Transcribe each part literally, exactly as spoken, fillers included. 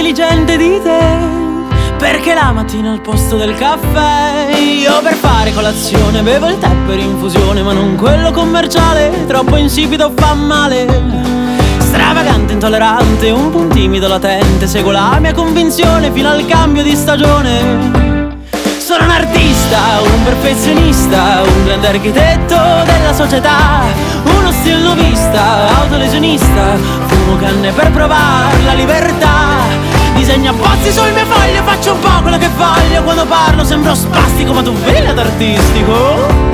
intelligente di te. Perché la mattina al posto del caffè io per fare colazione bevo il tè per infusione, ma non quello commerciale, troppo insipido fa male. Stravagante, intollerante, un po' timido, latente, seguo la mia convinzione fino al cambio di stagione. Sono un artista, un perfezionista, un grande architetto della società, uno stilnovista, autolesionista, fumo canne per provare la libertà. Disegno abbozzi sul mio foglio, faccio un po' quello che voglio. Quando parlo sembro spastico, ma tu vedi lato artistico?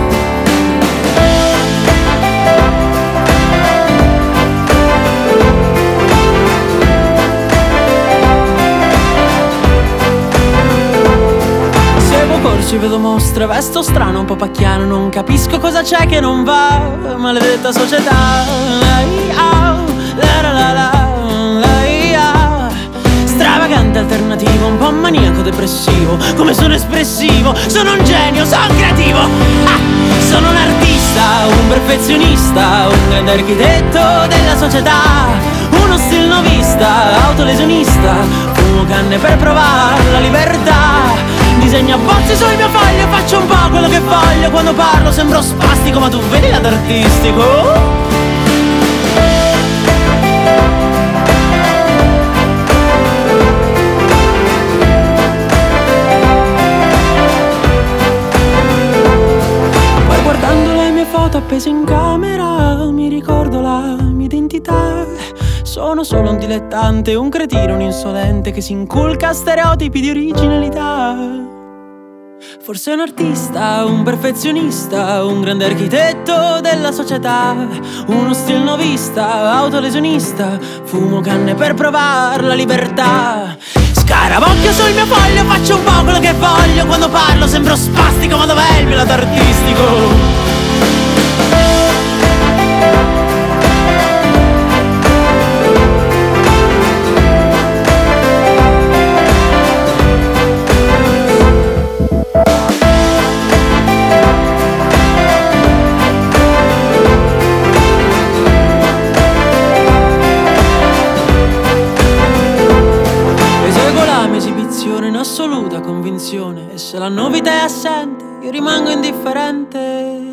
Seguo corsi, vedo mostre, vesto strano, un po' pacchiano. Non capisco cosa c'è che non va, maledetta società. La la la la. Stravagante, alternativo, un po' maniaco, depressivo. Come sono espressivo, sono un genio, sono creativo. Ah! Sono un artista, un perfezionista, un grande architetto della società, uno stilnovista, autolesionista, fumo canne per provare la libertà. Disegno abbozzi sul mio foglio, faccio un po' quello che voglio. Quando parlo sembro spastico, ma tu vedi lato artistico? Foto appese in camera, mi ricordo la mia identità. Sono solo un dilettante, un cretino, un insolente che si inculca stereotipi di originalità. Forse un artista, un perfezionista, un grande architetto della società, uno stilnovista, autolesionista, fumo canne per provare la libertà. Scarabocchio sul mio foglio, faccio un po' quello che voglio. Quando parlo sembro spastico, ma dov'è il mio lato artistico? Assoluta convinzione, e se la novità è assente io rimango indifferente.